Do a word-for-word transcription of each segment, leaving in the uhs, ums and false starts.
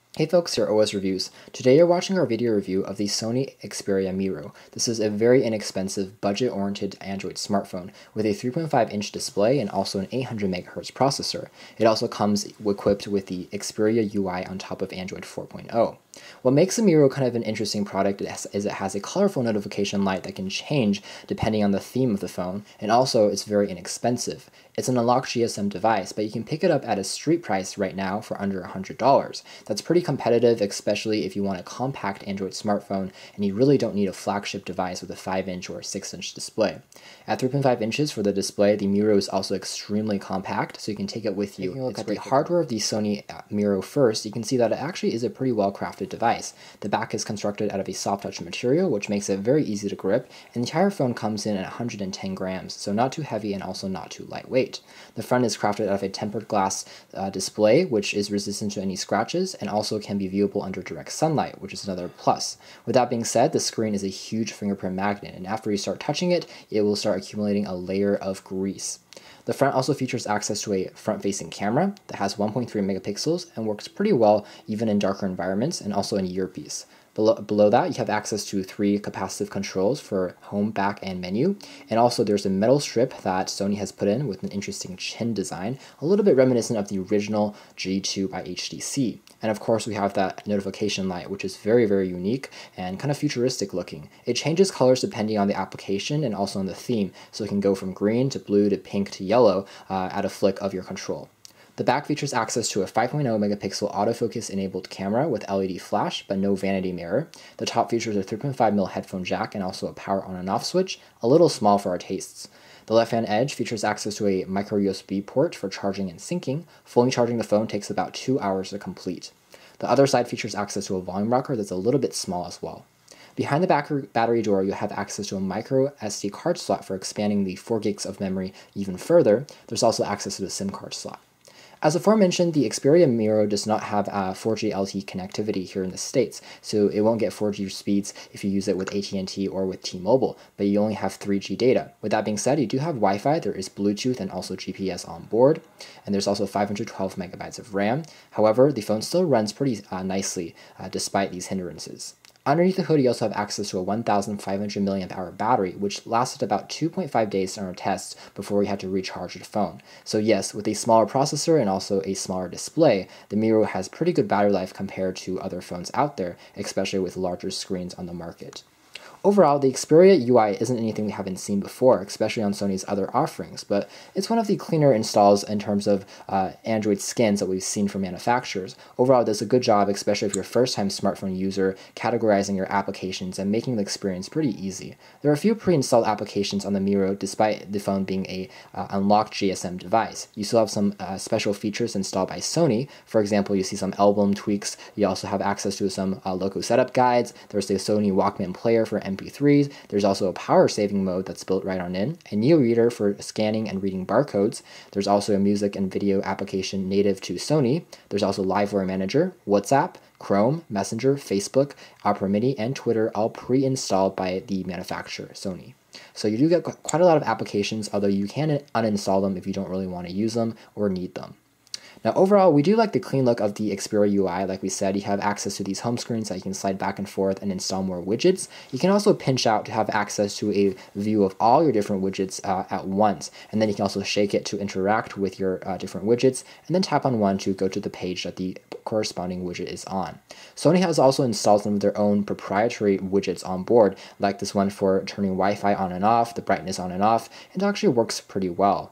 Hey folks, here are O S Reviews. Today you're watching our video review of the Sony Xperia Miro. This is a very inexpensive, budget-oriented Android smartphone with a three point five inch display and also an eight hundred megahertz processor. It also comes equipped with the Xperia U I on top of Android four point oh. What makes the Miro kind of an interesting product is it has a colorful notification light that can change depending on the theme of the phone, and also it's very inexpensive. It's an unlocked G S M device, but you can pick it up at a street price right now for under one hundred dollars. That's pretty competitive, especially if you want a compact Android smartphone and you really don't need a flagship device with a five inch or six inch display. At three point five inches for the display, the Miro is also extremely compact, so you can take it with you. Taking a look at the hardware of the Sony Miro first, you can see that it actually is a pretty well-crafted device. The back is constructed out of a soft touch material, which makes it very easy to grip, and the entire phone comes in at one hundred ten grams, so not too heavy and also not too lightweight. The front is crafted out of a tempered glass uh, display, which is resistant to any scratches, and also can be viewable under direct sunlight, which is another plus. With that being said, the screen is a huge fingerprint magnet, and after you start touching it, it will start accumulating a layer of grease. The front also features access to a front-facing camera that has one point three megapixels and works pretty well even in darker environments and also in earpiece. Below, below that, you have access to three capacitive controls for home, back, and menu, and also there's a metal strip that Sony has put in with an interesting chin design, a little bit reminiscent of the original G two by H T C. And of course, we have that notification light, which is very, very unique and kind of futuristic looking. It changes colors depending on the application and also on the theme, so it can go from green to blue to pink to yellow uh, at a flick of your control. The back features access to a five point oh megapixel autofocus enabled camera with L E D flash, but no vanity mirror. The top features a three point five millimeter headphone jack and also a power on and off switch, a little small for our tastes. The left-hand edge features access to a micro U S B port for charging and syncing. Fully charging the phone takes about two hours to complete. The other side features access to a volume rocker that's a little bit small as well. Behind the back battery door, you have access to a micro S D card slot for expanding the four gigs of memory even further. There's also access to the SIM card slot. As aforementioned, the Xperia Miro does not have uh, four G L T E connectivity here in the States, so it won't get four G speeds if you use it with A T and T or with T-Mobile, but you only have three G data. With that being said, you do have Wi-Fi, there is Bluetooth and also G P S on board, and there's also five hundred twelve megabytes of RAM. However, the phone still runs pretty uh, nicely uh, despite these hindrances. Underneath the hood, you also have access to a one thousand five hundred milliamp hour battery, which lasted about two point five days in our tests before we had to recharge the phone. So yes, with a smaller processor and also a smaller display, the Miro has pretty good battery life compared to other phones out there, especially with larger screens on the market. Overall, the Xperia U I isn't anything we haven't seen before, especially on Sony's other offerings, but it's one of the cleaner installs in terms of uh, Android skins that we've seen from manufacturers. Overall, it does a good job, especially if you're a first-time smartphone user, categorizing your applications and making the experience pretty easy. There are a few pre-installed applications on the Miro, despite the phone being a uh, unlocked G S M device. You still have some uh, special features installed by Sony. For example, you see some album tweaks. You also have access to some uh, local setup guides. There's the Sony Walkman player for M P threes. There's also a power saving mode that's built right on in, a Neo Reader for scanning and reading barcodes. There's also a music and video application native to Sony. There's also Livewire Manager, WhatsApp, Chrome, Messenger, Facebook, Opera Mini, and Twitter, all pre-installed by the manufacturer, Sony. So you do get quite a lot of applications, although you can uninstall them if you don't really want to use them or need them. Now overall, we do like the clean look of the Xperia U I. Like we said, you have access to these home screens that you can slide back and forth and install more widgets. You can also pinch out to have access to a view of all your different widgets uh, at once. And then you can also shake it to interact with your uh, different widgets, and then tap on one to go to the page that the corresponding widget is on. Sony has also installed some of their own proprietary widgets on board, like this one for turning Wi-Fi on and off, the brightness on and off, and it actually works pretty well.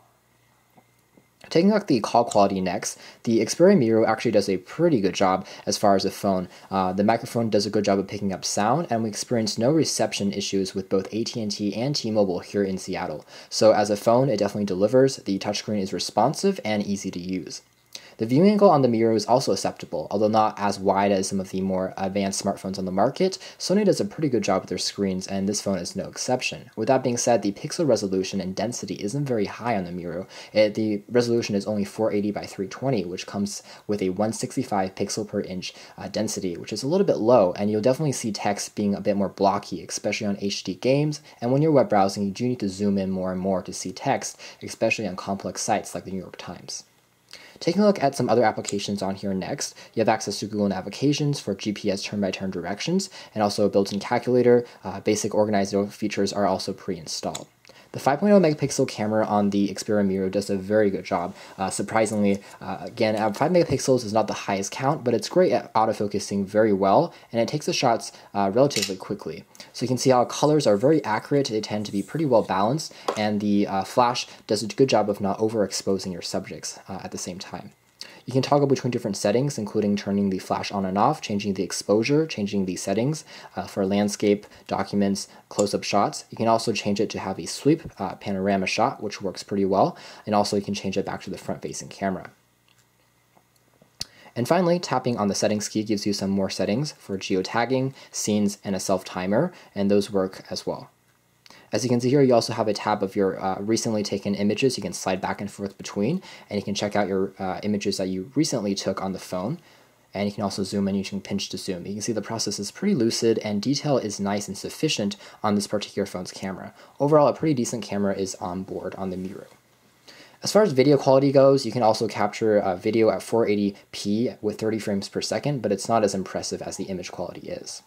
Taking a look at the call quality next, the Xperia Miro actually does a pretty good job as far as the phone. Uh, the microphone does a good job of picking up sound, and we experienced no reception issues with both A T and T and T-Mobile here in Seattle. So as a phone, it definitely delivers. The touchscreen is responsive and easy to use. The viewing angle on the Miro is also acceptable, although not as wide as some of the more advanced smartphones on the market. Sony does a pretty good job with their screens, and this phone is no exception. With that being said, the pixel resolution and density isn't very high on the Miro. It, the resolution is only four eighty by three twenty, which comes with a one sixty-five pixel per inch uh, density, which is a little bit low, and you'll definitely see text being a bit more blocky, especially on H D games, and when you're web browsing, you do need to zoom in more and more to see text, especially on complex sites like the New York Times. Taking a look at some other applications on here next, you have access to Google Navigations for G P S turn-by-turn directions, and also a built-in calculator. Uh, basic organizer features are also pre-installed. The five point oh megapixel camera on the Xperia Miro does a very good job. Uh, surprisingly, uh, again, at five megapixels is not the highest count, but it's great at autofocusing very well, and it takes the shots uh, relatively quickly. So you can see how colors are very accurate, they tend to be pretty well balanced, and the uh, flash does a good job of not overexposing your subjects uh, at the same time. You can toggle between different settings, including turning the flash on and off, changing the exposure, changing the settings uh, for landscape, documents, close-up shots. You can also change it to have a sweep uh, panorama shot, which works pretty well, and also you can change it back to the front-facing camera. And finally, tapping on the settings key gives you some more settings for geotagging, scenes, and a self-timer, and those work as well. As you can see here, you also have a tab of your uh, recently taken images you can slide back and forth between, and you can check out your uh, images that you recently took on the phone. And you can also zoom in using pinch to zoom. You can see the process is pretty lucid and detail is nice and sufficient on this particular phone's camera. Overall, a pretty decent camera is on board on the Miro. As far as video quality goes, you can also capture uh, video at four eighty p with thirty frames per second, but it's not as impressive as the image quality is.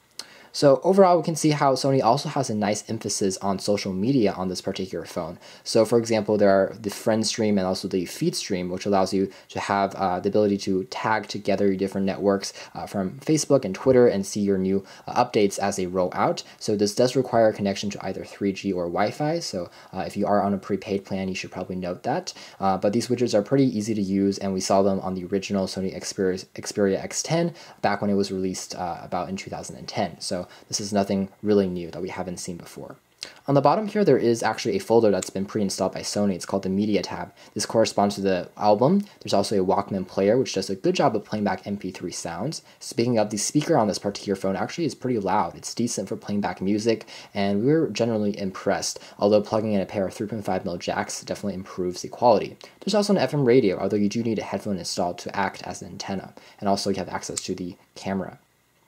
So overall, we can see how Sony also has a nice emphasis on social media on this particular phone. So for example, there are the friend stream and also the feed stream, which allows you to have uh, the ability to tag together your different networks uh, from Facebook and Twitter and see your new uh, updates as they roll out. So this does require a connection to either three G or Wi-Fi. So uh, if you are on a prepaid plan, you should probably note that. Uh, but these widgets are pretty easy to use, and we saw them on the original Sony Xperia, Xperia X ten back when it was released uh, about in two thousand ten. So this is nothing really new that we haven't seen before. On the bottom here, there is actually a folder that's been pre-installed by Sony. It's called the Media tab. This corresponds to the album. There's also a Walkman player, which does a good job of playing back M P three sounds. Speaking of, the speaker on this particular phone actually is pretty loud. It's decent for playing back music, and we were generally impressed, although plugging in a pair of three point five millimeter jacks definitely improves the quality. There's also an F M radio, although you do need a headphone installed to act as an antenna, and also you have access to the camera.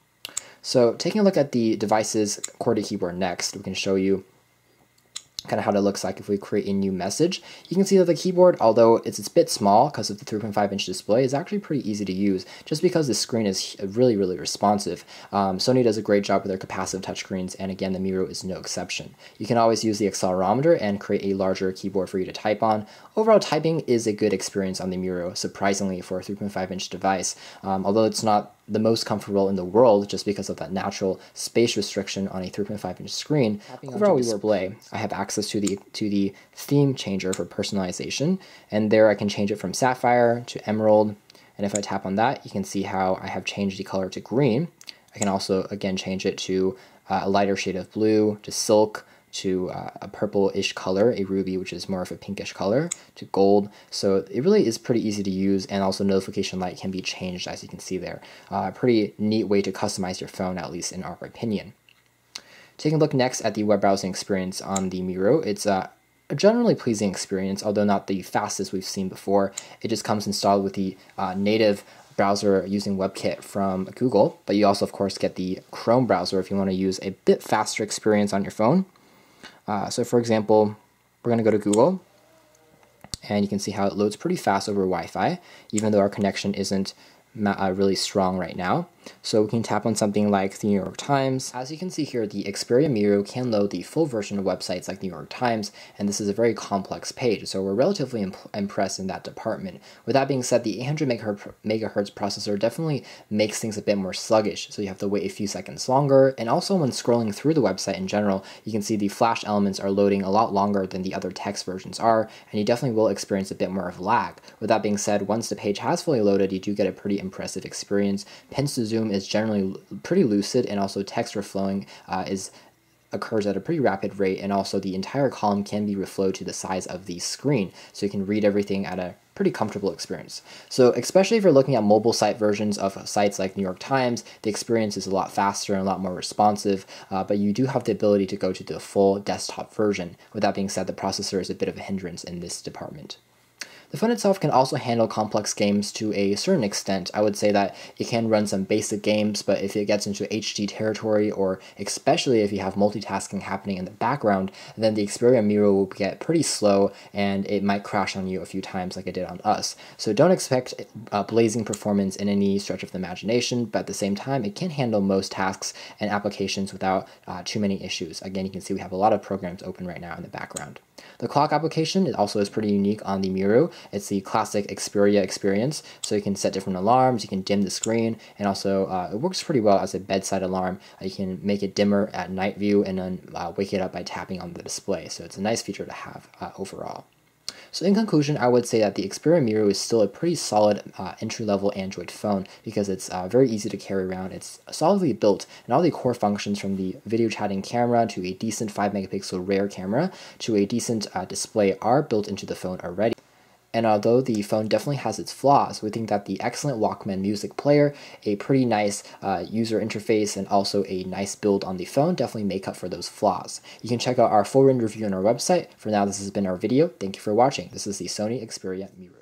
So taking a look at the device's QWERTY keyboard next, we can show you kind of how it looks like if we create a new message. You can see that the keyboard, although it's a bit small because of the three point five inch display, is actually pretty easy to use just because the screen is really, really responsive. Um, Sony does a great job with their capacitive touchscreens, and again, the Miro is no exception. You can always use the accelerometer and create a larger keyboard for you to type on. Overall, typing is a good experience on the Miro, surprisingly, for a three point five inch device, um, although it's not the most comfortable in the world just because of that natural space restriction on a three point five inch screen. Overall display, I have access to the to the theme changer for personalization, and there I can change it from sapphire to emerald, and if I tap on that, you can see how I have changed the color to green. I can also again change it to uh, a lighter shade of blue, to silk, to uh, a purple-ish color, a ruby, which is more of a pinkish color, to gold. So it really is pretty easy to use, and also notification light can be changed, as you can see there. A uh, pretty neat way to customize your phone, at least in our opinion. Taking a look next at the web browsing experience on the Miro, it's uh, a generally pleasing experience, although not the fastest we've seen before. It just comes installed with the uh, native browser using WebKit from Google, but you also, of course, get the Chrome browser if you want to use a bit faster experience on your phone. Uh, so for example, we're going to go to Google, and you can see how it loads pretty fast over Wi-Fi, even though our connection isn't uh, really strong right now. So we can tap on something like the New York Times. As you can see here, the Xperia Miro can load the full version of websites like New York Times, and this is a very complex page, so we're relatively imp impressed in that department. With that being said, the eight hundred megahertz processor definitely makes things a bit more sluggish, so you have to wait a few seconds longer, and also when scrolling through the website in general, you can see the flash elements are loading a lot longer than the other text versions are, and you definitely will experience a bit more of lag. With that being said, once the page has fully loaded, you do get a pretty impressive experience. Pinch to zoom is generally pretty lucid, and also text reflowing uh, is occurs at a pretty rapid rate, and also the entire column can be reflowed to the size of the screen, so you can read everything at a pretty comfortable experience. So especially if you're looking at mobile site versions of sites like New York Times, the experience is a lot faster and a lot more responsive, uh, but you do have the ability to go to the full desktop version. With that being said, the processor is a bit of a hindrance in this department. The phone itself can also handle complex games to a certain extent. I would say that it can run some basic games, but if it gets into H D territory, or especially if you have multitasking happening in the background, then the Xperia Miro will get pretty slow and it might crash on you a few times like it did on us. So don't expect uh, blazing performance in any stretch of the imagination, but at the same time, it can handle most tasks and applications without uh, too many issues. Again, you can see we have a lot of programs open right now in the background. The clock application it also is pretty unique on the Miro. It's the classic Xperia experience, so you can set different alarms, you can dim the screen, and also uh, it works pretty well as a bedside alarm. Uh, you can make it dimmer at night view and then uh, wake it up by tapping on the display, so it's a nice feature to have uh, overall. So in conclusion, I would say that the Xperia Miro is still a pretty solid uh, entry-level Android phone because it's uh, very easy to carry around. It's solidly built, and all the core functions from the video chatting camera to a decent five megapixel rear camera to a decent uh, display are built into the phone already. And although the phone definitely has its flaws, we think that the excellent Walkman music player, a pretty nice uh, user interface, and also a nice build on the phone definitely make up for those flaws. You can check out our full range review on our website. For now, this has been our video. Thank you for watching. This is the Sony Xperia Miro.